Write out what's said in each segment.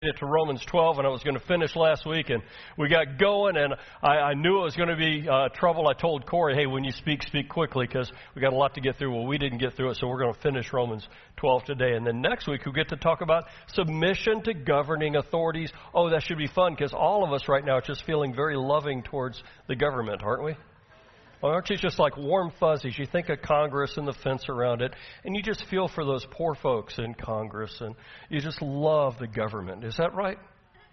It to Romans 12, and I was going to finish last week, and we got going, and I knew it was going to be trouble. I told Corey, hey, when you speak quickly, because we got a lot to get through. Well, we didn't get through it, so we're going to finish Romans 12 today, and then next week we get to talk about submission to governing authorities. Oh, that should be fun, because all of us right now are just feeling very loving towards the government, aren't we? Well, aren't you just like warm fuzzies? You think of Congress and the fence around it, and you just feel for those poor folks in Congress, and you just love the government. Is that right?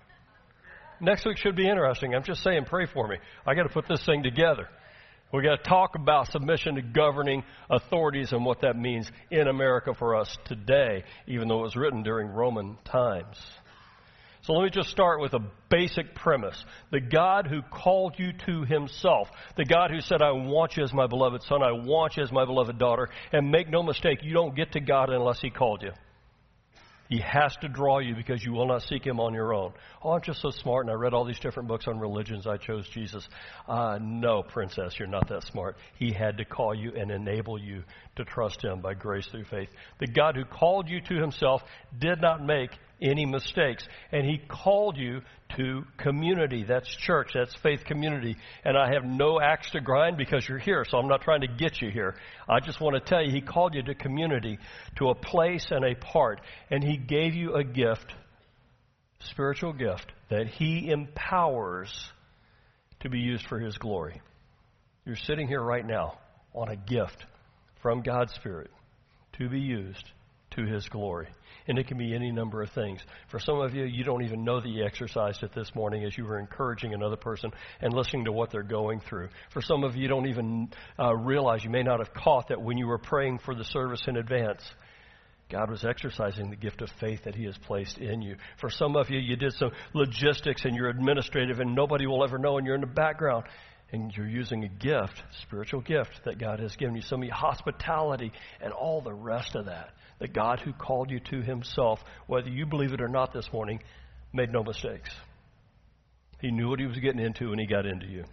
Next week should be interesting. I'm just saying, pray for me. I got to put this thing together. We got to talk about submission to governing authorities and what that means in America for us today, even though it was written during Roman times. So let me just start with a basic premise. The God who called you to himself, the God who said, I want you as my beloved son, I want you as my beloved daughter, and make no mistake, you don't get to God unless he called you. He has to draw you because you will not seek him on your own. Oh, I'm just so smart, and I read all these different books on religions. I chose Jesus. No, princess, you're not that smart. He had to call you and enable you to trust him by grace through faith. The God who called you to himself did not make any mistakes, and he called you to community. That's church. That's faith community. And I have no axe to grind because you're here, so I'm not trying to get you here. I just want to tell you, he called you to community, to a place and a part, and he gave you a gift, spiritual gift, that he empowers to be used for his glory. You're sitting here right now on a gift from God's Spirit to be used to his glory. And it can be any number of things. For some of you, you don't even know that you exercised it this morning as you were encouraging another person and listening to what they're going through. For some of you, you don't even realize, you may not have caught that when you were praying for the service in advance, God was exercising the gift of faith that he has placed in you. For some of you, you did some logistics and you're administrative and nobody will ever know and you're in the background. And you're using a gift, spiritual gift that God has given you. Some of you, hospitality and all the rest of that. The God who called you to himself, whether you believe it or not this morning, made no mistakes. He knew what he was getting into when he got into you.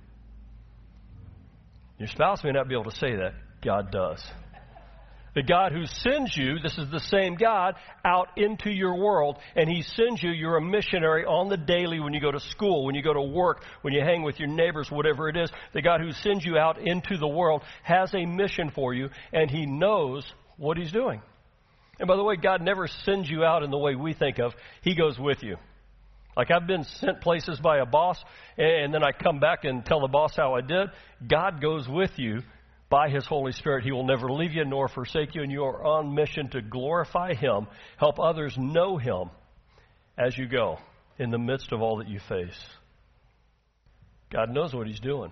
Your spouse may not be able to say that. God does. The God who sends you, this is the same God, out into your world, and he sends you, you're a missionary on the daily when you go to school, when you go to work, when you hang with your neighbors, whatever it is. The God who sends you out into the world has a mission for you, and he knows what he's doing. And by the way, God never sends you out in the way we think of. He goes with you. Like I've been sent places by a boss, and then I come back and tell the boss how I did. God goes with you. By his Holy Spirit, he will never leave you nor forsake you, and you are on mission to glorify him, help others know him as you go in the midst of all that you face. God knows what he's doing.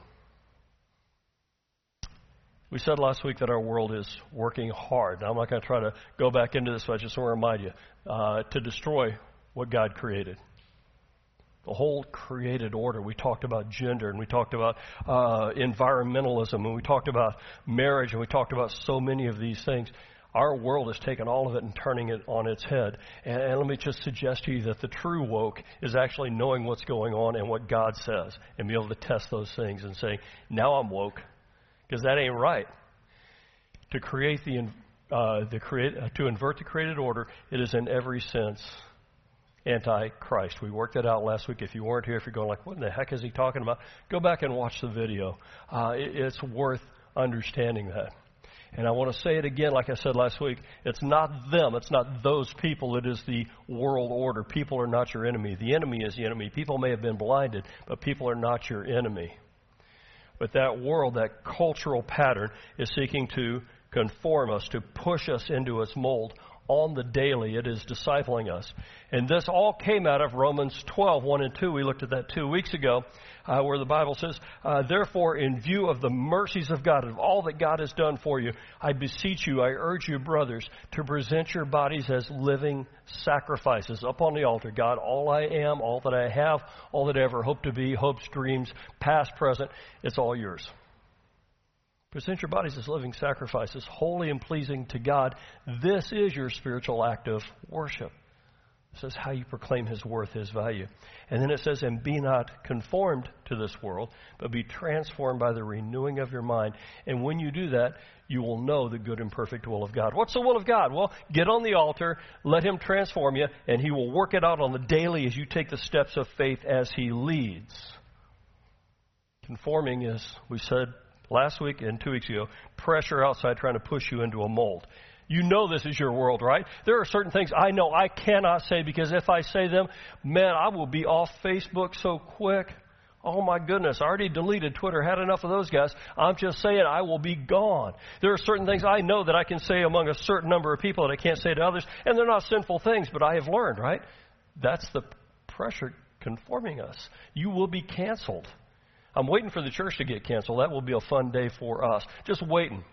We said last week that our world is working hard. Now, I'm not going to try to go back into this, but I just want to remind you, to destroy what God created. The whole created order. We talked about gender, and we talked about environmentalism, and we talked about marriage, and we talked about so many of these things. Our world has taken all of it and turning it on its head. And let me just suggest to you that the true woke is actually knowing what's going on and what God says, and be able to test those things and say, now I'm woke, because that ain't right. To create to invert the created order, it is in every sense anti-Christ. We worked that out last week. If you weren't here, if you're going like, what in the heck is he talking about? Go back and watch the video. It's worth understanding that. And I want to say it again, like I said last week. It's not them. It's not those people. It is the world order. People are not your enemy. The enemy is the enemy. People may have been blinded, but people are not your enemy. But that world, that cultural pattern, is seeking to conform us, to push us into its mold. On the daily, it is discipling us. And this all came out of Romans 12, 1 and 2. We looked at that 2 weeks ago, where the Bible says, therefore, in view of the mercies of God, of all that God has done for you, I beseech you, I urge you, brothers, to present your bodies as living sacrifices up on the altar. God, all I am, all that I have, all that I ever hope to be, hopes, dreams, past, present, it's all yours. Present your bodies as living sacrifices, holy and pleasing to God. This is your spiritual act of worship. It says how you proclaim His worth, His value. And then it says, and be not conformed to this world, but be transformed by the renewing of your mind. And when you do that, you will know the good and perfect will of God. What's the will of God? Well, get on the altar, let Him transform you, and He will work it out on the daily as you take the steps of faith as He leads. Conforming is, we said last week and 2 weeks ago, pressure outside trying to push you into a mold. You know this is your world, right? There are certain things I know I cannot say because if I say them, man, I will be off Facebook so quick. Oh my goodness, I already deleted Twitter, had enough of those guys. I'm just saying I will be gone. There are certain things I know that I can say among a certain number of people that I can't say to others, and they're not sinful things, but I have learned, right? That's the pressure conforming us. You will be canceled. I'm waiting for the church to get canceled. That will be a fun day for us. Just waiting.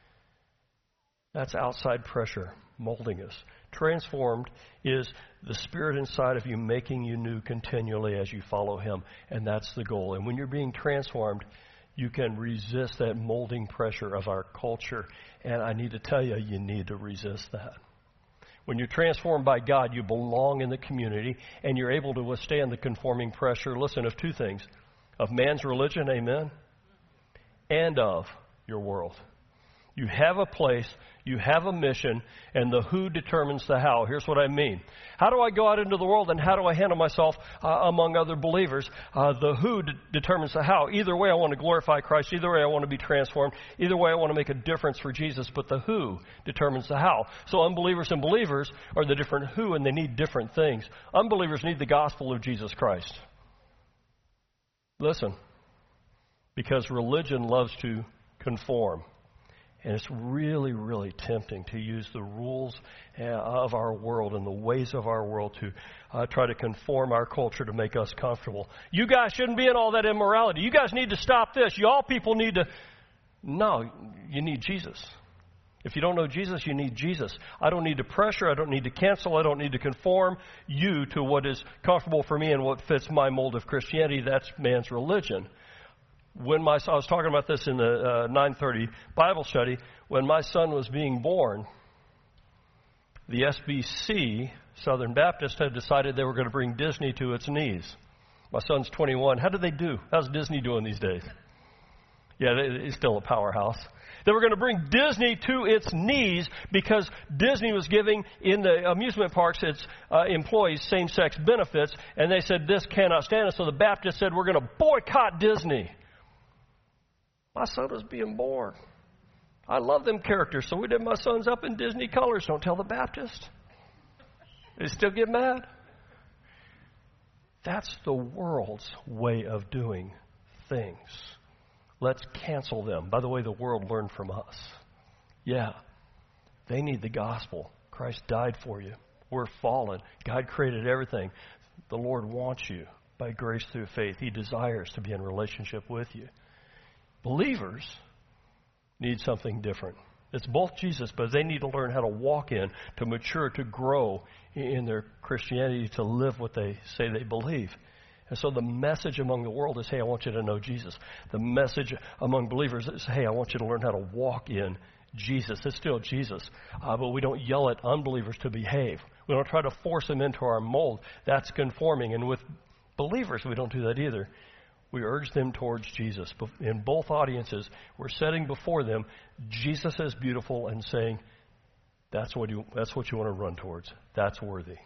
That's outside pressure molding us. Transformed is the Spirit inside of you making you new continually as you follow Him. And that's the goal. And when you're being transformed, you can resist that molding pressure of our culture. And I need to tell you, you need to resist that. When you're transformed by God, you belong in the community and you're able to withstand the conforming pressure, listen, of two things. Of man's religion, amen, and of your world. You have a place, you have a mission, and the who determines the how. Here's what I mean. How do I go out into the world, and how do I handle myself among other believers? The who determines the how. Either way, I want to glorify Christ. Either way, I want to be transformed. Either way, I want to make a difference for Jesus. But the who determines the how. So unbelievers and believers are the different who, and they need different things. Unbelievers need the gospel of Jesus Christ. Listen, because religion loves to conform. And it's really, really tempting to use the rules of our world and the ways of our world to try to conform our culture to make us comfortable. You guys shouldn't be in all that immorality. You guys need to stop this. You all people need to... No, you need Jesus. If you don't know Jesus, you need Jesus. I don't need to pressure. I don't need to cancel. I don't need to conform you to what is comfortable for me and what fits my mold of Christianity. That's man's religion. I was talking about this in the 9:30 Bible study. When my son was being born, the SBC, Southern Baptist, had decided they were going to bring Disney to its knees. My son's 21. How did they do? How's Disney doing these days? Yeah, it's still a powerhouse. They were going to bring Disney to its knees because Disney was giving, in the amusement parks, its employees same-sex benefits, and they said, this cannot stand. So the Baptists said, we're going to boycott Disney. My son was being born. I love them characters, so we did my son's up in Disney colors. Don't tell the Baptist. They still get mad. That's the world's way of doing things. Let's cancel them. By the way, the world learned from us. Yeah, they need the gospel. Christ died for you. We're fallen. God created everything. The Lord wants you by grace through faith. He desires to be in relationship with you. Believers need something different. It's both Jesus, but they need to learn how to walk in, to mature, to grow in their Christianity, to live what they say they believe. And so the message among the world is, hey, I want you to know Jesus. The message among believers is, hey, I want you to learn how to walk in Jesus. It's still Jesus. But we don't yell at unbelievers to behave. We don't try to force them into our mold. That's conforming. And with believers, we don't do that either. We urge them towards Jesus. In both audiences, we're setting before them Jesus as beautiful and saying, that's what you want to run towards. That's worthy.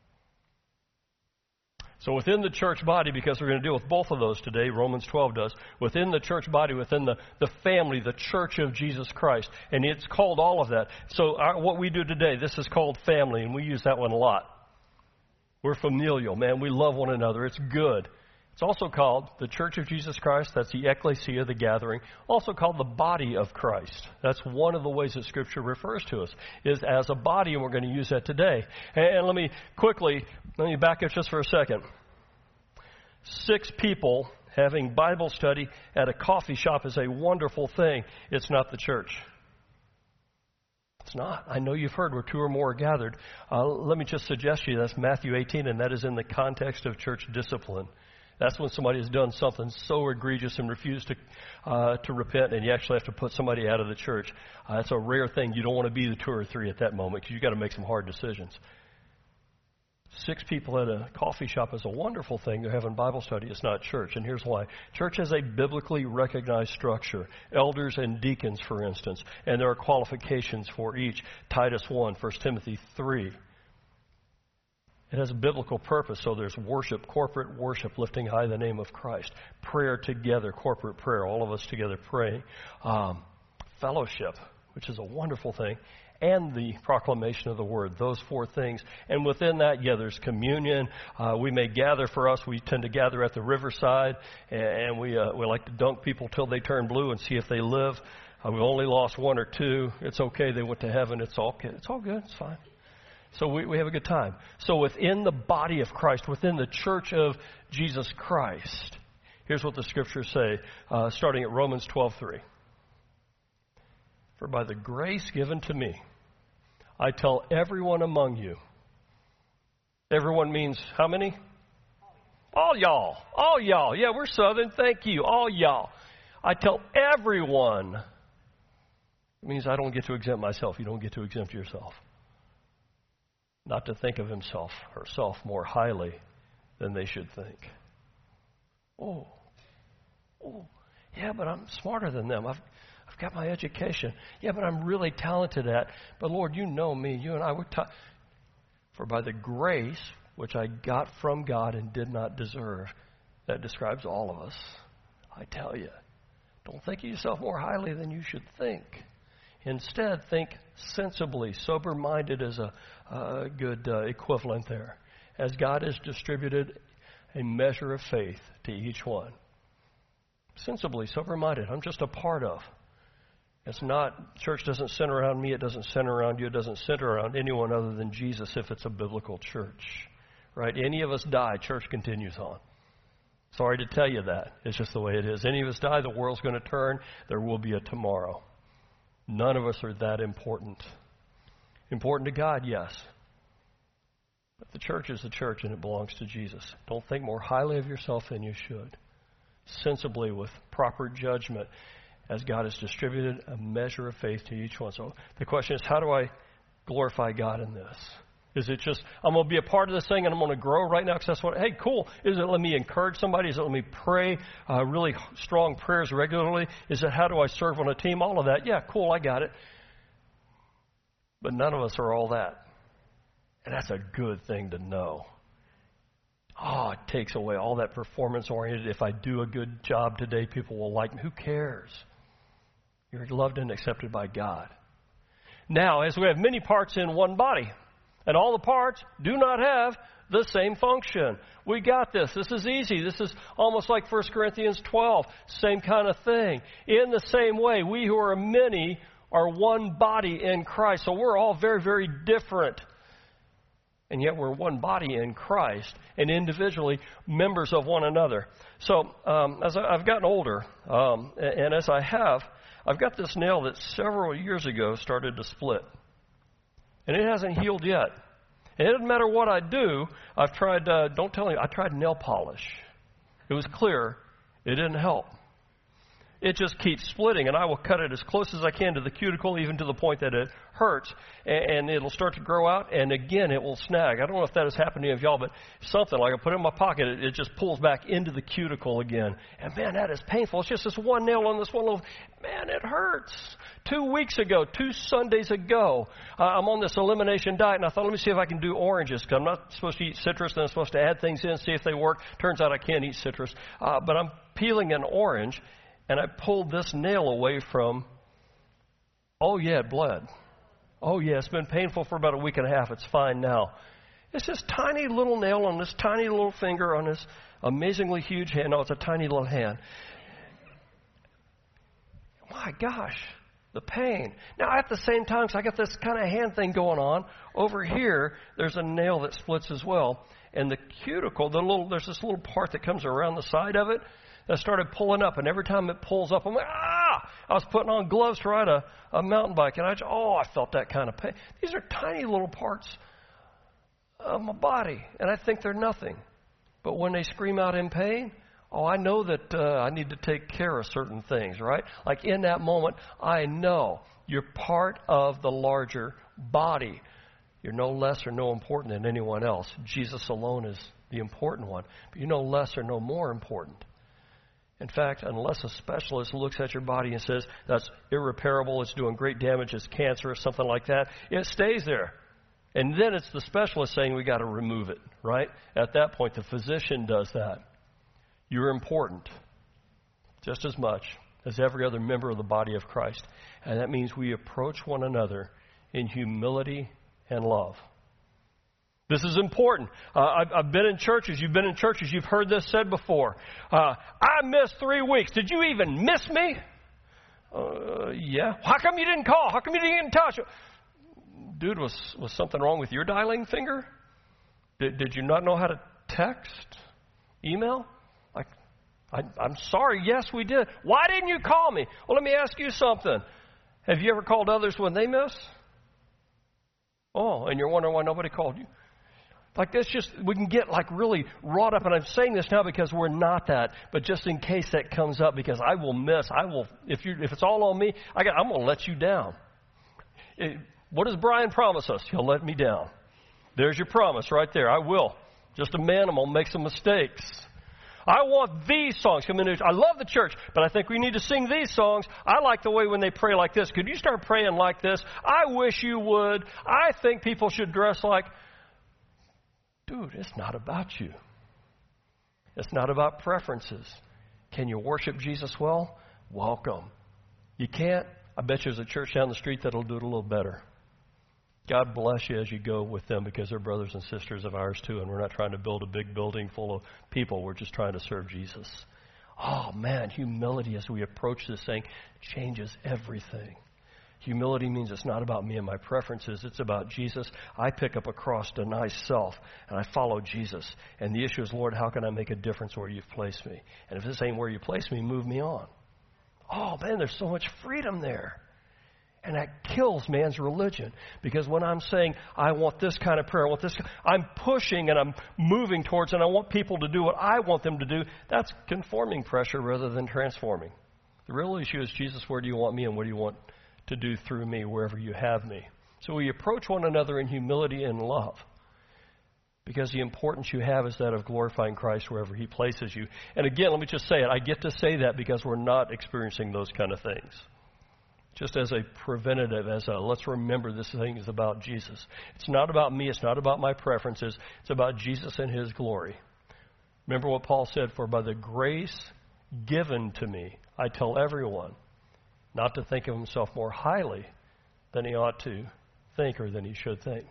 So within the church body, because we're going to deal with both of those today, Romans 12 does, within the church body, within the family, the church of Jesus Christ, and it's called all of that. So what we do today, this is called family, and we use that one a lot. We're familial, man. We love one another. It's good. It's also called the Church of Jesus Christ. That's the ecclesia, the gathering. Also called the body of Christ. That's one of the ways that Scripture refers to us, is as a body, and we're going to use that today. And let me back up just for a second. 6 people having Bible study at a coffee shop is a wonderful thing. It's not the church. It's not. I know you've heard where 2 or more are gathered. Let me just suggest to you that's Matthew 18, and that is in the context of church discipline. That's when somebody has done something so egregious and refused to repent, and you actually have to put somebody out of the church. It's a rare thing. You don't want to be the 2 or 3 at that moment because you've got to make some hard decisions. 6 people at a coffee shop is a wonderful thing. They're having Bible study. It's not church. And here's why. Church has a biblically recognized structure. Elders and deacons, for instance. And there are qualifications for each. Titus 1, 1 Timothy 3. It has a biblical purpose. So there's worship, corporate worship, lifting high the name of Christ. Prayer together, corporate prayer, all of us together praying. Fellowship, which is a wonderful thing. And the proclamation of the word, those 4 things. And within that, there's communion. We may gather for us. We tend to gather at the riverside, and we like to dunk people till they turn blue and see if they live. We've only lost 1 or 2. It's okay. They went to heaven. It's all good. It's all good. It's fine. So we have a good time. So within the body of Christ, within the church of Jesus Christ, here's what the scriptures say, starting at Romans 12:3. For by the grace given to me, I tell everyone among you. Everyone means how many? All y'all. All y'all. Yeah, we're Southern. Thank you. All y'all. I tell everyone. It means I don't get to exempt myself. You don't get to exempt yourself. Not to think of himself, herself more highly than they should think. Oh, yeah, but I'm smarter than them. I've got my education. Yeah, but I'm really talented at. But Lord, you know me. You and I were taught. For by the grace which I got from God and did not deserve, that describes all of us. I tell you, don't think of yourself more highly than you should think. Instead, think sensibly. Sober-minded is a good equivalent there. As God has distributed a measure of faith to each one. Sensibly, sober-minded. I'm just a part of. It's not, church doesn't center around me, it doesn't center around you, it doesn't center around anyone other than Jesus if it's a biblical church. Right? Any of us die, church continues on. Sorry to tell you that. It's just the way it is. Any of us die, the world's going to turn, there will be a tomorrow. None of us are that important. Important to God, yes. But the church is the church and it belongs to Jesus. Don't think more highly of yourself than you should. Sensibly, with proper judgment, as God has distributed a measure of faith to each one. So the question is, how do I glorify God in this? Is it just, I'm going to be a part of this thing and I'm going to grow right now because that's what, hey, cool. Is it let me encourage somebody? Is it let me pray really strong prayers regularly? Is it how do I serve on a team? All of that. Yeah, cool, I got it. But none of us are all that. And that's a good thing to know. It takes away all that performance-oriented. If I do a good job today, people will like me. Who cares? You're loved and accepted by God. Now, as we have many parts in one body, and all the parts do not have the same function. We got this. This is easy. This is almost like 1 Corinthians 12. Same kind of thing. In the same way, we who are many are one body in Christ. So we're all very, very different. And yet we're one body in Christ and individually members of one another. So as I've gotten older, and as I have, I've got this nail that several years ago started to split. And it hasn't healed yet. And it doesn't matter what I do. I've tried, don't tell me, I tried nail polish. It was clear. It didn't help. It just keeps splitting, and I will cut it as close as I can to the cuticle, even to the point that it hurts, and it'll start to grow out, and again, it will snag. I don't know if that has happened to any of y'all, but something like I put it in my pocket, it just pulls back into the cuticle again. And man, that is painful. It's just this one nail on this one little, man, it hurts. 2 weeks ago, 2 Sundays ago, I'm on this elimination diet, and I thought, let me see if I can do oranges, because I'm not supposed to eat citrus, and I'm supposed to add things in, see if they work. Turns out I can't eat citrus, but I'm peeling an orange, and I pulled this nail away from, it bled. It's been painful for about a week and a half. It's fine now. It's this tiny little nail on this tiny little finger on this amazingly huge hand. No, it's a tiny little hand. My gosh, the pain. Now, at the same time, so I got this kind of hand thing going on. Over here, there's a nail that splits as well. And the cuticle, there's this little part that comes around the side of it. I started pulling up, and every time it pulls up, I'm like, I was putting on gloves to ride a mountain bike, and I felt that kind of pain. These are tiny little parts of my body, and I think they're nothing. But when they scream out in pain, I know that I need to take care of certain things, right? Like in that moment, I know you're part of the larger body. You're no less or no important than anyone else. Jesus alone is the important one. But you're no less or no more important. In fact, unless a specialist looks at your body and says, that's irreparable, it's doing great damage, it's cancerous, something like that, it stays there. And then it's the specialist saying we got to remove it, right? At that point, the physician does that. You're important just as much as every other member of the body of Christ. And that means we approach one another in humility and love. This is important. I've been in churches. You've been in churches. You've heard this said before. I missed 3 weeks. Did you even miss me? Yeah. How come you didn't call? How come you didn't get in touch? Dude, was something wrong with your dialing finger? Did you not know how to text? Email? I'm sorry. Yes, we did. Why didn't you call me? Well, let me ask you something. Have you ever called others when they miss? Oh, and you're wondering why nobody called you? Like this, we can get like really wrought up, and I'm saying this now because we're not that, but just in case that comes up, because I will miss. If it's all on me, I'm going to let you down. What does Brian promise us? He'll let me down. There's your promise right there. I will. Just a man, I'm going to make some mistakes. I want these songs coming in. I love the church, but I think we need to sing these songs. I like the way when they pray like this. Could you start praying like this? I wish you would. I think people should dress like... Dude, it's not about you. It's not about preferences. Can you worship Jesus well? Welcome. You can't? I bet you there's a church down the street that'll do it a little better. God bless you as you go with them, because they're brothers and sisters of ours too, and we're not trying to build a big building full of people. We're just trying to serve Jesus. Oh man, humility as we approach this thing changes everything. Humility means it's not about me and my preferences. It's about Jesus. I pick up a cross, deny self, and I follow Jesus. And the issue is, Lord, how can I make a difference where you've placed me? And if this ain't where you placed me, move me on. Oh, man, there's so much freedom there. And that kills man's religion. Because when I'm saying, I want this kind of prayer, I want this, I'm pushing and I'm moving towards, and I want people to do what I want them to do. That's conforming pressure rather than transforming. The real issue is, Jesus, where do you want me, and what do you want to do through me wherever you have me? So we approach one another in humility and love, because the importance you have is that of glorifying Christ wherever he places you. And again, let me just say it. I get to say that because we're not experiencing those kind of things. Just as a preventative, let's remember this thing is about Jesus. It's not about me. It's not about my preferences. It's about Jesus and his glory. Remember what Paul said, for by the grace given to me, I tell everyone not to think of himself more highly than he ought to think or than he should think.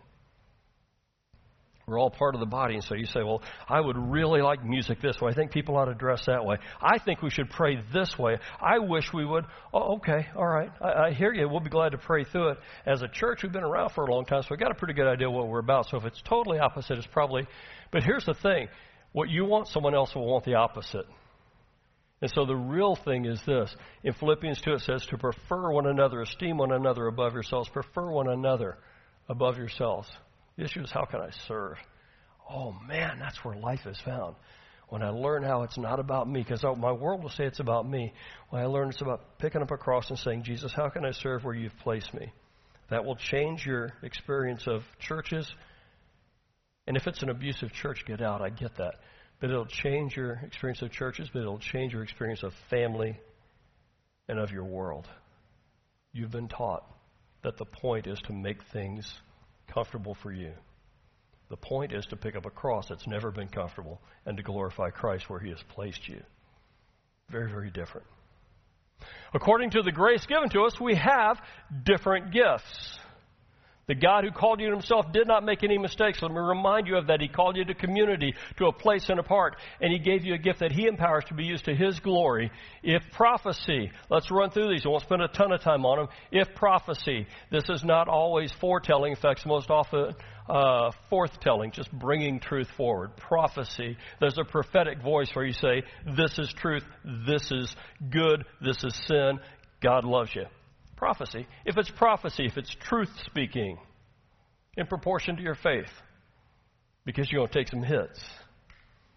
We're all part of the body, and so you say, well, I would really like music this way. I think people ought to dress that way. I think we should pray this way. I wish we would. Oh, okay, all right. I hear you. We'll be glad to pray through it. As a church, we've been around for a long time, so we've got a pretty good idea what we're about. So if it's totally opposite, it's probably... But here's the thing. What you want, someone else will want the opposite. And so the real thing is this. In Philippians 2, it says to prefer one another, esteem one another above yourselves. Prefer one another above yourselves. The issue is, how can I serve? Oh, man, that's where life is found. When I learn how it's not about me, because my world will say it's about me. When I learn it's about picking up a cross and saying, Jesus, how can I serve where you've placed me? That will change your experience of churches. And if it's an abusive church, get out. I get that. But it'll change your experience of churches, but it'll change your experience of family and of your world. You've been taught that the point is to make things comfortable for you. The point is to pick up a cross that's never been comfortable and to glorify Christ where he has placed you. Very, very different. According to the grace given to us, we have different gifts. The God who called you to himself did not make any mistakes. Let me remind you of that. He called you to community, to a place and apart, and he gave you a gift that he empowers to be used to his glory. If prophecy, let's run through these. I won't spend a ton of time on them. If prophecy, this is not always foretelling. In fact, it's most often forthtelling, just bringing truth forward. Prophecy, there's a prophetic voice where you say, this is truth, this is good, this is sin, God loves you. Prophecy, if it's truth speaking in proportion to your faith, because you're going to take some hits.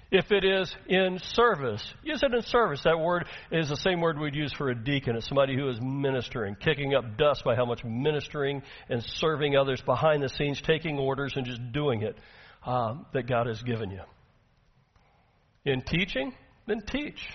If it is in service, use it in service. That word is the same word we'd use for a deacon. It's somebody who is ministering, kicking up dust by how much ministering and serving others behind the scenes, taking orders and just doing it that God has given you. In teaching, then teach.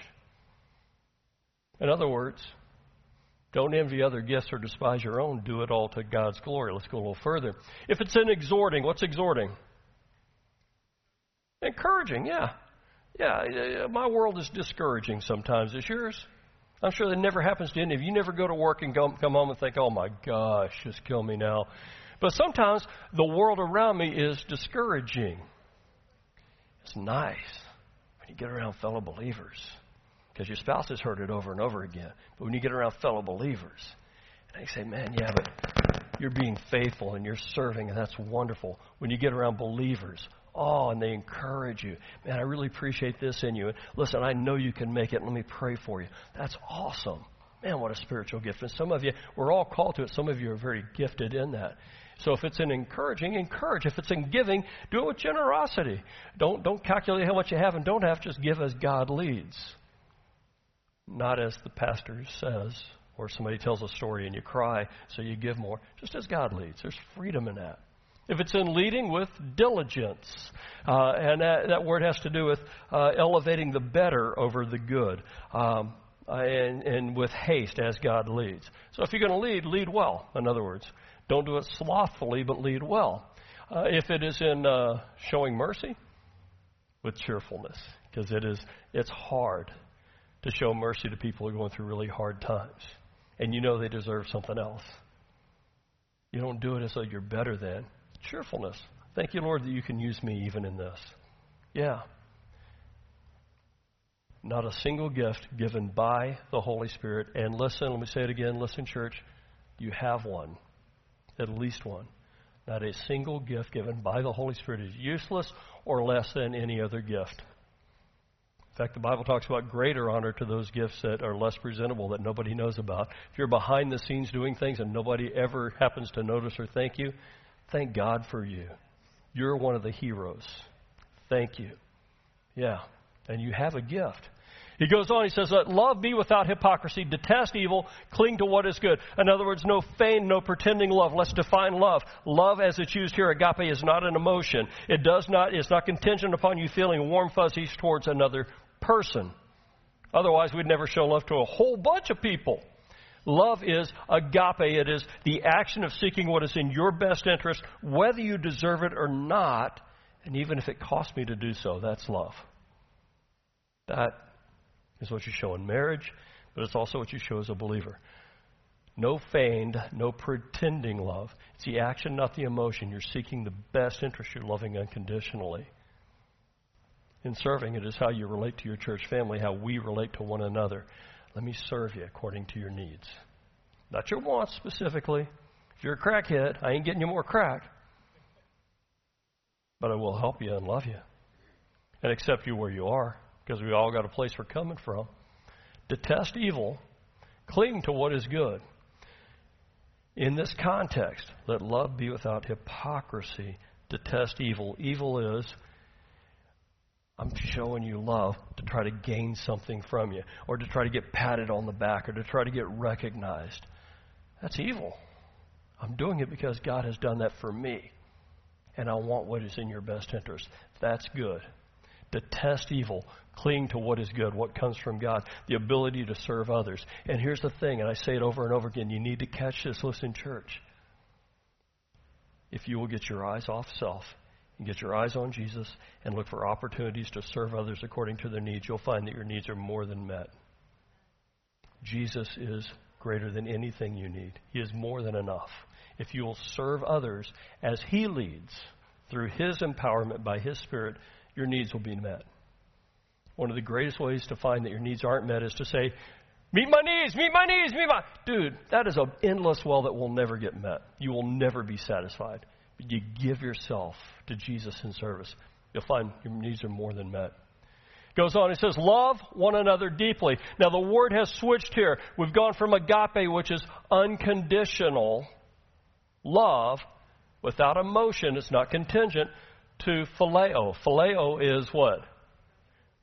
In other words, don't envy other gifts or despise your own. Do it all to God's glory. Let's go a little further. If it's in exhorting, what's exhorting? Encouraging, yeah. Yeah, my world is discouraging sometimes. Is yours? I'm sure that never happens to any of you. You never go to work and come home and think, oh my gosh, just kill me now. But sometimes the world around me is discouraging. It's nice when you get around fellow believers, because your spouse has heard it over and over again. But when you get around fellow believers, and they say, man, yeah, but you're being faithful and you're serving, and that's wonderful. When you get around believers, oh, and they encourage you. Man, I really appreciate this in you. Listen, I know you can make it. Let me pray for you. That's awesome. Man, what a spiritual gift. And some of you, we're all called to it. Some of you are very gifted in that. So if it's in encouraging, encourage. If it's in giving, do it with generosity. Don't calculate how much you have and don't have. Just give as God leads. Not as the pastor says, or somebody tells a story and you cry, so you give more. Just as God leads. There's freedom in that. If it's in leading, with diligence. And that word has to do with elevating the better over the good. And with haste as God leads. So if you're going to lead well. In other words, don't do it slothfully, but lead well. If it is in showing mercy, with cheerfulness. Because it's hard to show mercy to people who are going through really hard times. And you know they deserve something else. You don't do it as though you're better than. Cheerfulness. Thank you, Lord, that you can use me even in this. Yeah. Not a single gift given by the Holy Spirit. And listen, let me say it again. Listen, church, you have one. At least one. Not a single gift given by the Holy Spirit is useless or less than any other gift. In fact, the Bible talks about greater honor to those gifts that are less presentable, that nobody knows about. If you're behind the scenes doing things and nobody ever happens to notice or thank you, thank God for you. You're one of the heroes. Thank you. Yeah. And you have a gift. He goes on, he says, let love be without hypocrisy, detest evil, cling to what is good. In other words, no feigned, no pretending love. Let's define love. Love as it's used here, agape, is not an emotion. It's not contingent upon you feeling warm fuzzies towards another person. Otherwise, we'd never show love to a whole bunch of people. Love is agape. It is the action of seeking what is in your best interest, whether you deserve it or not, and even if it costs me to do so. That's love. That is what you show in marriage, but it's also what you show as a believer. No feigned, no pretending love. It's the action, not the emotion. You're seeking the best interest. You're loving unconditionally. In serving, it is how you relate to your church family, how we relate to one another. Let me serve you according to your needs. Not your wants specifically. If you're a crackhead, I ain't getting you more crack. But I will help you and love you. And accept you where you are. Because we all got a place we're coming from. Detest evil. Cling to what is good. In this context, let love be without hypocrisy. Detest evil. Evil is, I'm showing you love to try to gain something from you, or to try to get patted on the back, or to try to get recognized. That's evil. I'm doing it because God has done that for me, and I want what is in your best interest. That's good. Detest evil. Cling to what is good, what comes from God, the ability to serve others. And here's the thing, and I say it over and over again, you need to catch this. Listen, church. If you will get your eyes off self, and get your eyes on Jesus and look for opportunities to serve others according to their needs, you'll find that your needs are more than met. Jesus is greater than anything you need. He is more than enough. If you will serve others as He leads through His empowerment by His Spirit, your needs will be met. One of the greatest ways to find that your needs aren't met is to say, meet my needs, meet my needs, meet my... Dude, that is an endless well that will never get met. You will never be satisfied. You give yourself to Jesus in service, you'll find your needs are more than met. Goes on, he says, love one another deeply. Now the word has switched here. We've gone from agape, which is unconditional love without emotion, it's not contingent, to phileo. Phileo is what?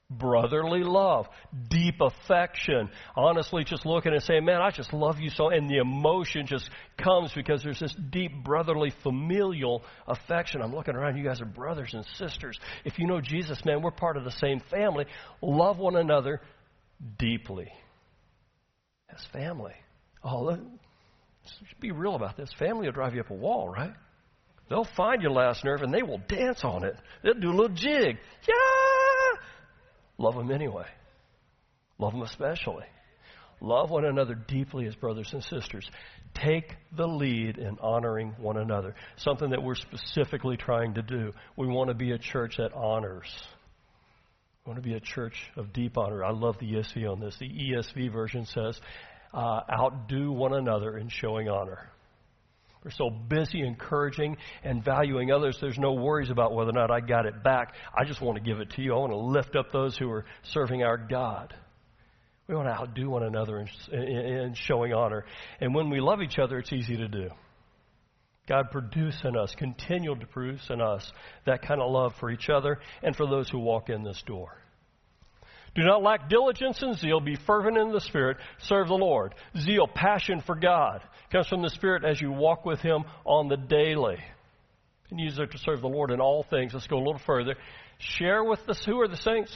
Brotherly love, deep affection, honestly just looking and saying, man, I just love you so, and the emotion just comes because there's this deep brotherly familial affection. I'm looking around, you guys are brothers and sisters. If you know Jesus, man, we're part of the same family. Love one another deeply as family. Oh, let's be real about this. Family will drive you up a wall, right? They'll find your last nerve and they will dance on it. They'll do a little jig. Yeah! Love them anyway. Love them especially. Love one another deeply as brothers and sisters. Take the lead in honoring one another. Something that we're specifically trying to do. We want to be a church that honors. We want to be a church of deep honor. I love the ESV on this. The ESV version says, outdo one another in showing honor. We're so busy encouraging and valuing others, there's no worries about whether or not I got it back. I just want to give it to you. I want to lift up those who are serving our God. We want to outdo one another in showing honor. And when we love each other, it's easy to do. God produce in us, continue to produce in us that kind of love for each other and for those who walk in this door. Do not lack diligence and zeal. Be fervent in the Spirit. Serve the Lord. Zeal, passion for God, comes from the Spirit as you walk with Him on the daily. And use it to serve the Lord in all things. Let's go a little further. Share with us. Who are the saints?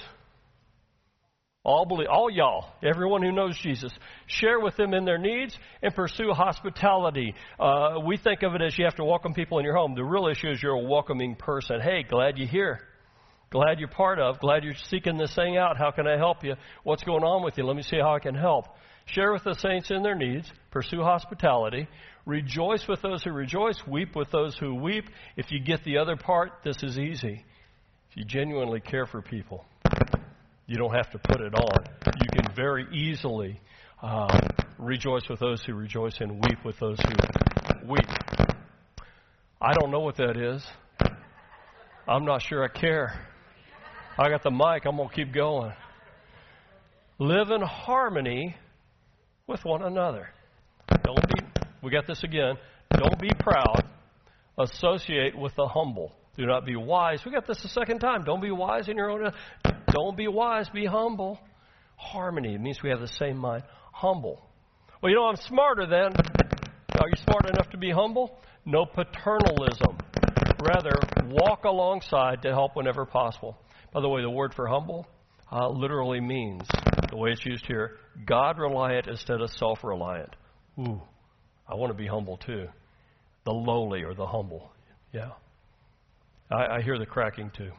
All y'all, everyone who knows Jesus. Share with them in their needs and pursue hospitality. We think of it as you have to welcome people in your home. The real issue is you're a welcoming person. Hey, glad you're here. Glad you're part of. Glad you're seeking this thing out. How can I help you? What's going on with you? Let me see how I can help. Share with the saints in their needs. Pursue hospitality. Rejoice with those who rejoice. Weep with those who weep. If you get the other part, this is easy. If you genuinely care for people, you don't have to put it on. You can very easily rejoice with those who rejoice and weep with those who weep. I don't know what that is. I'm not sure I care. I got the mic. I'm going to keep going. Live in harmony with one another. We got this again. Don't be proud. Associate with the humble. Do not be wise. We got this the second time. Don't be wise in your own. Don't be wise. Be humble. Harmony. It means we have the same mind. Humble. Well, I'm smarter than. Are you smart enough to be humble? No paternalism. Rather, walk alongside to help whenever possible. By the way, the word for humble literally means, the way it's used here, God-reliant instead of self-reliant. Ooh, I want to be humble too. The lowly or the humble. Yeah. I hear the cracking too.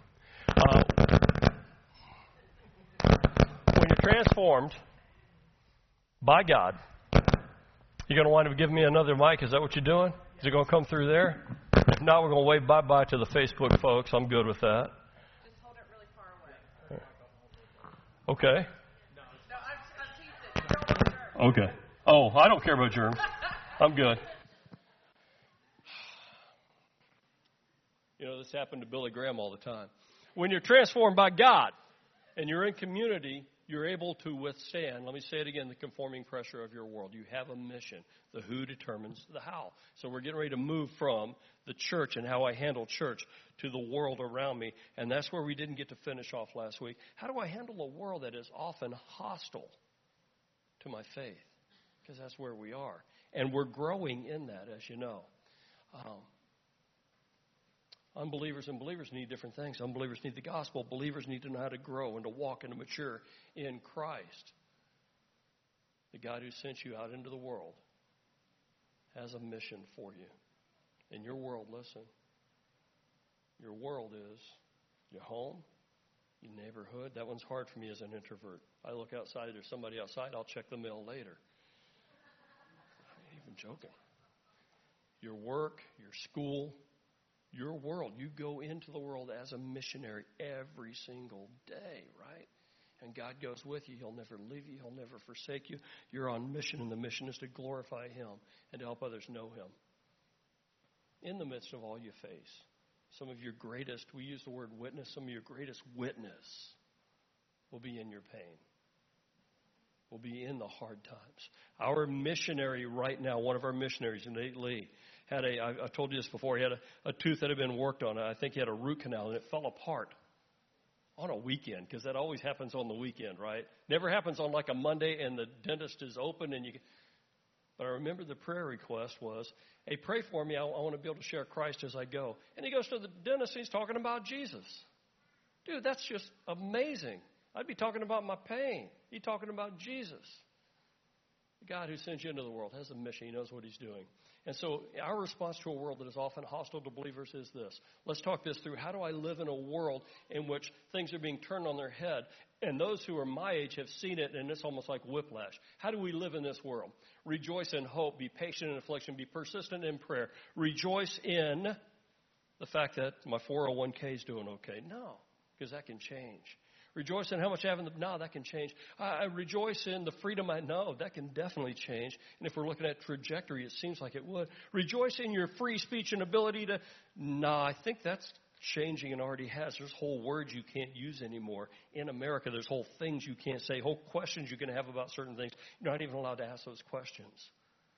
When you're transformed by God, you're going to wind up giving me another mic. Is that what you're doing? Is it going to come through there? If not, we're going to wave bye-bye to the Facebook folks. I'm good with that. Just hold it really far away. Okay. No, I've teased it. You don't want germs. Okay. Oh, I don't care about germs. I'm good. This happened to Billy Graham all the time. When you're transformed by God and you're in community, you're able to withstand, let me say it again, the conforming pressure of your world. You have a mission. The who determines the how. So we're getting ready to move from the church and how I handle church to the world around me. And that's where we didn't get to finish off last week. How do I handle a world that is often hostile to my faith? Because that's where we are. And we're growing in that, as you know. Unbelievers and believers need different things. Unbelievers need the gospel. Believers need to know how to grow and to walk and to mature in Christ. The God who sent you out into the world has a mission for you. In your world, listen, your world is your home, your neighborhood. That one's hard for me as an introvert. I look outside, there's somebody outside, I'll check the mail later. I ain't even joking. Your work, your school, your world. You go into the world as a missionary every single day, right? And God goes with you. He'll never leave you. He'll never forsake you. You're on mission, and the mission is to glorify Him and to help others know Him. In the midst of all you face, some of your greatest, we use the word witness, some of your greatest witness will be in your pain, will be in the hard times. Our missionary right now, one of our missionaries, Nate Lee, had I told you this before, he had a tooth that had been worked on. I think he had a root canal, and it fell apart on a weekend, because that always happens on the weekend, right? Never happens on like a Monday and the dentist is open and you. But I remember the prayer request was, hey, pray for me. I want to be able to share Christ as I go. And he goes to the dentist and he's talking about Jesus. Dude, that's just amazing. I'd be talking about my pain. He's talking about Jesus. The God who sends you into the world has a mission. He knows what he's doing. And so our response to a world that is often hostile to believers is this. Let's talk this through. How do I live in a world in which things are being turned on their head? And those who are my age have seen it, and it's almost like whiplash. How do we live in this world? Rejoice in hope. Be patient in affliction. Be persistent in prayer. Rejoice in the fact that my 401k is doing okay. No, because that can change. Rejoice in how much I have no, that can change. I rejoice in the freedom I know. That can definitely change. And if we're looking at trajectory, it seems like it would. Rejoice in your free speech and ability to, I think that's changing and already has. There's whole words you can't use anymore. In America, there's whole things you can't say, whole questions you can have about certain things. You're not even allowed to ask those questions.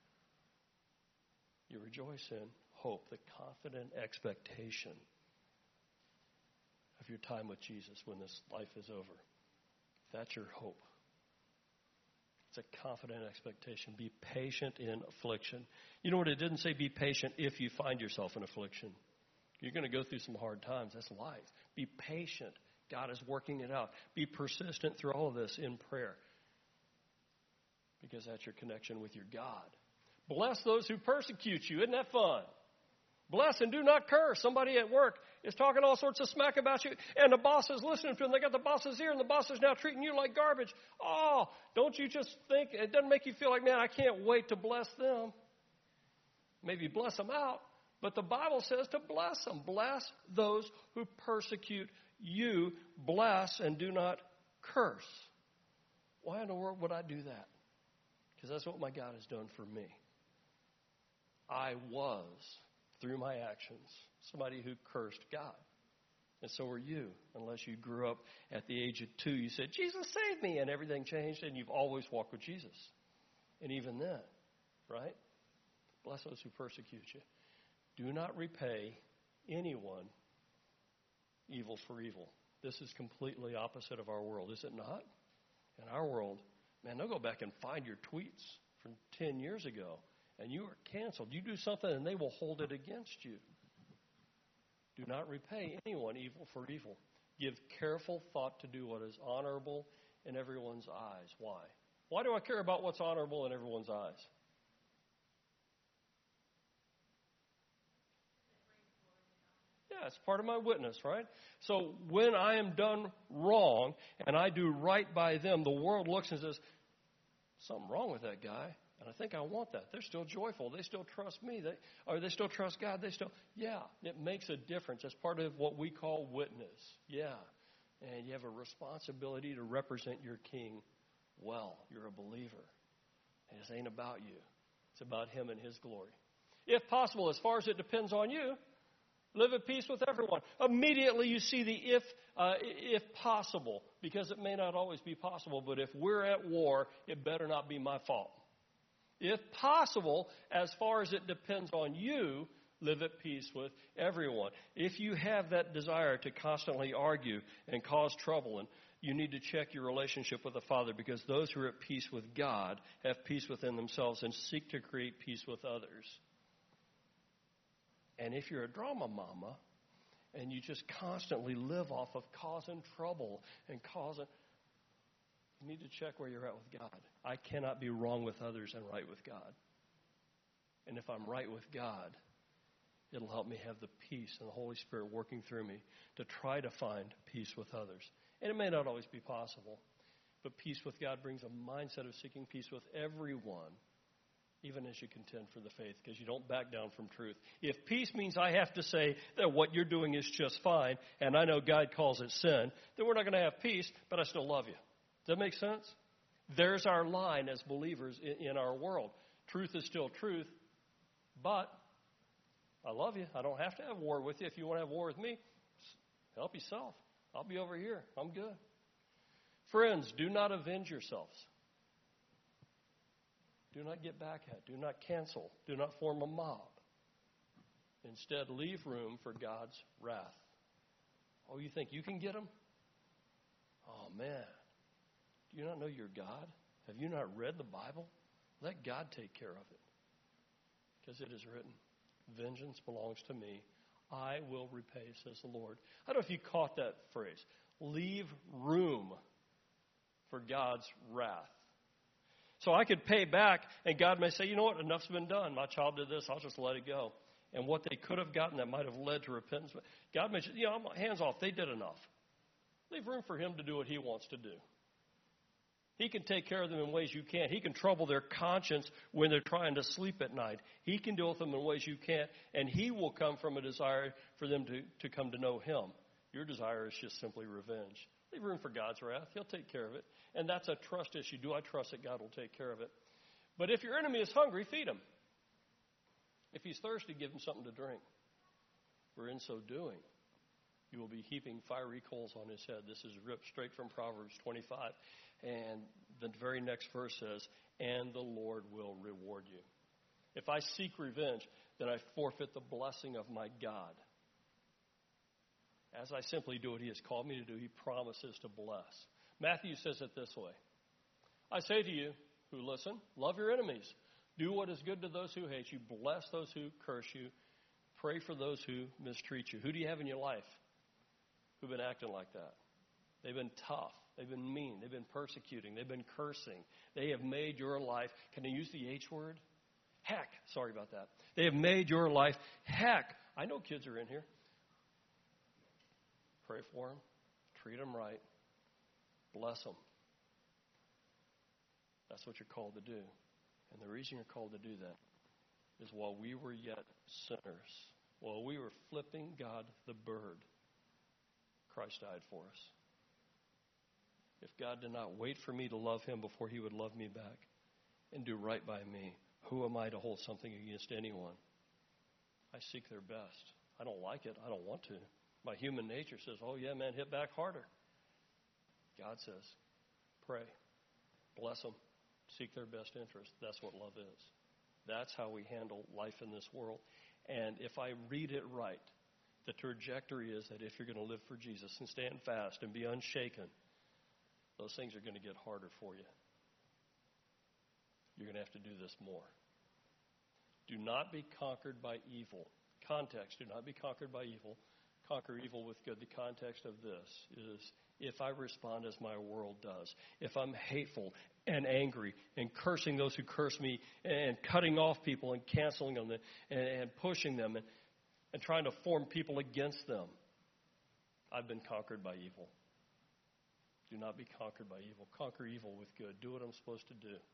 You rejoice in hope, the confident expectation of your time with Jesus when this life is over. That's your hope. It's a confident expectation. Be patient in affliction. You know what it didn't say? Be patient if you find yourself in affliction. You're going to go through some hard times. That's life. Be patient. God is working it out. Be persistent through all of this in prayer, because that's your connection with your God. Bless those who persecute you. Isn't that fun? Bless and do not curse. Somebody at work is talking all sorts of smack about you, and the boss is listening to them. They got the boss's ear, and the boss is now treating you like garbage. Oh, don't you just think, it doesn't make you feel like, man, I can't wait to bless them. Maybe bless them out, but the Bible says to bless them. Bless those who persecute you. Bless and do not curse. Why in the world would I do that? Because that's what my God has done for me. I was, through my actions, somebody who cursed God. And so are you, unless you grew up at the age of 2. You said, Jesus saved me, and everything changed, and you've always walked with Jesus. And even then, right? Bless those who persecute you. Do not repay anyone evil for evil. This is completely opposite of our world, is it not? In our world, man, they'll go back and find your tweets from 10 years ago. And you are canceled. You do something and they will hold it against you. Do not repay anyone evil for evil. Give careful thought to do what is honorable in everyone's eyes. Why? Why do I care about what's honorable in everyone's eyes? Yeah, it's part of my witness, right? So when I am done wrong and I do right by them, the world looks and says, something wrong with that guy. And I think I want that. They're still joyful. They still trust me. They still trust God. Yeah, it makes a difference. It's part of what we call witness. Yeah. And you have a responsibility to represent your King well. You're a believer. And this ain't about you. It's about Him and His glory. If possible, as far as it depends on you, live at peace with everyone. Immediately you see the if possible, because it may not always be possible, but if we're at war, it better not be my fault. If possible, as far as it depends on you, live at peace with everyone. If you have that desire to constantly argue and cause trouble, and you need to check your relationship with the Father, because those who are at peace with God have peace within themselves and seek to create peace with others. And if you're a drama mama and you just constantly live off of causing trouble and you need to check where you're at with God. I cannot be wrong with others and right with God. And if I'm right with God, it'll help me have the peace and the Holy Spirit working through me to try to find peace with others. And it may not always be possible, but peace with God brings a mindset of seeking peace with everyone, even as you contend for the faith, because you don't back down from truth. If peace means I have to say that what you're doing is just fine, and I know God calls it sin, then we're not going to have peace, but I still love you. Does that make sense? There's our line as believers in our world. Truth is still truth, but I love you. I don't have to have war with you. If you want to have war with me, help yourself. I'll be over here. I'm good. Friends, do not avenge yourselves. Do not get back at. Do not cancel. Do not form a mob. Instead, leave room for God's wrath. Oh, you think you can get them? man, do you not know your God? Have you not read the Bible? Let God take care of it. Because it is written, vengeance belongs to me. I will repay, says the Lord. I don't know if you caught that phrase. Leave room for God's wrath. So I could pay back, and God may say, you know what, enough's been done. My child did this, I'll just let it go. And what they could have gotten that might have led to repentance. God may say, hands off, they did enough. Leave room for Him to do what He wants to do. He can take care of them in ways you can't. He can trouble their conscience when they're trying to sleep at night. He can deal with them in ways you can't, and He will come from a desire for them to come to know Him. Your desire is just simply revenge. Leave room for God's wrath. He'll take care of it. And that's a trust issue. Do I trust that God will take care of it? But if your enemy is hungry, feed him. If he's thirsty, give him something to drink. For in so doing, you will be heaping fiery coals on his head. This is ripped straight from Proverbs 25. And the very next verse says, and the Lord will reward you. If I seek revenge, then I forfeit the blessing of my God. As I simply do what He has called me to do, He promises to bless. Matthew says it this way. I say to you who listen, love your enemies. Do what is good to those who hate you. Bless those who curse you. Pray for those who mistreat you. Who do you have in your life who've been acting like that? They've been tough. They've been mean. They've been persecuting. They've been cursing. They have made your life, can I use the H word? Heck. Sorry about that. They have made your life heck. I know kids are in here. Pray for them. Treat them right. Bless them. That's what you're called to do. And the reason you're called to do that is while we were yet sinners, while we were flipping God the bird, Christ died for us. If God did not wait for me to love Him before He would love me back and do right by me, who am I to hold something against anyone? I seek their best. I don't like it. I don't want to. My human nature says, oh, yeah, man, hit back harder. God says, pray, bless them, seek their best interest. That's what love is. That's how we handle life in this world. And if I read it right, the trajectory is that if you're going to live for Jesus and stand fast and be unshaken, those things are going to get harder for you. You're going to have to do this more. Do not be conquered by evil. Context, do not be conquered by evil. Conquer evil with good. The context of this is if I respond as my world does, if I'm hateful and angry and cursing those who curse me and cutting off people and canceling them and pushing them and trying to form people against them, I've been conquered by evil. Do not be conquered by evil. Conquer evil with good. Do what I'm supposed to do.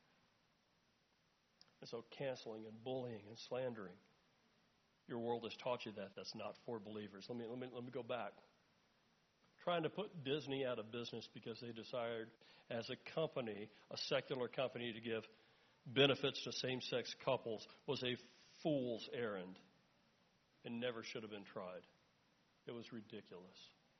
And so canceling and bullying and slandering, your world has taught you that. That's not for believers. Let me go back. Trying to put Disney out of business because they desired, as a company, a secular company, to give benefits to same-sex couples was a fool's errand and never should have been tried. It was ridiculous.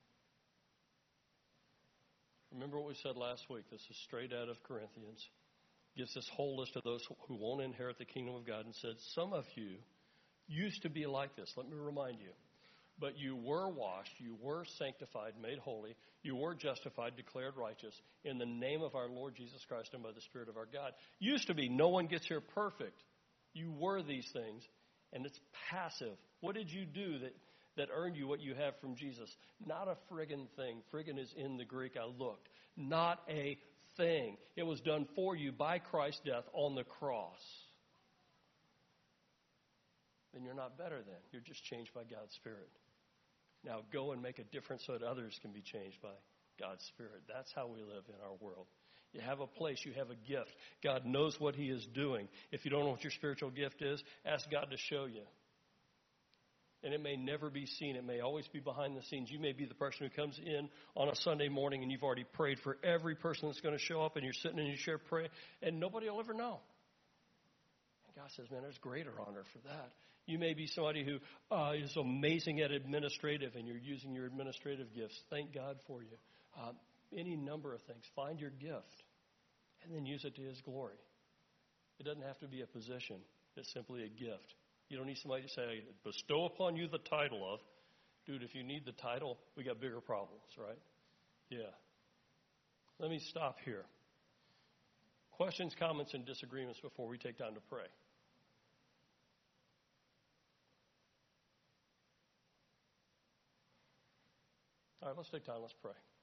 Remember what we said last week. This is straight out of Corinthians. Gives this whole list of those who won't inherit the kingdom of God and said, some of you used to be like this. Let me remind you. But you were washed, you were sanctified, made holy, you were justified, declared righteous in the name of our Lord Jesus Christ and by the Spirit of our God. Used to be, no one gets here perfect. You were these things, and it's passive. What did you do that earned you what you have from Jesus? Not a friggin' thing. Friggin' is in the Greek. I looked. Not a thing. It was done for you by Christ's death on the cross. Then you're not better then. You're just changed by God's Spirit. Now go and make a difference so that others can be changed by God's Spirit. That's how we live in our world. You have a place. You have a gift. God knows what He is doing. If you don't know what your spiritual gift is, ask God to show you. And it may never be seen. It may always be behind the scenes. You may be the person who comes in on a Sunday morning and you've already prayed for every person that's going to show up, and you're sitting in your chair praying, and nobody will ever know. God says, man, there's greater honor for that. You may be somebody who is amazing at administrative, and you're using your administrative gifts. Thank God for you. Any number of things. Find your gift and then use it to His glory. It doesn't have to be a position. It's simply a gift. You don't need somebody to say, bestow upon you the title of. Dude, if you need the title, we got bigger problems, right? Yeah. Let me stop here. Questions, comments, and disagreements before we take time to pray. All right, let's take time. Let's pray.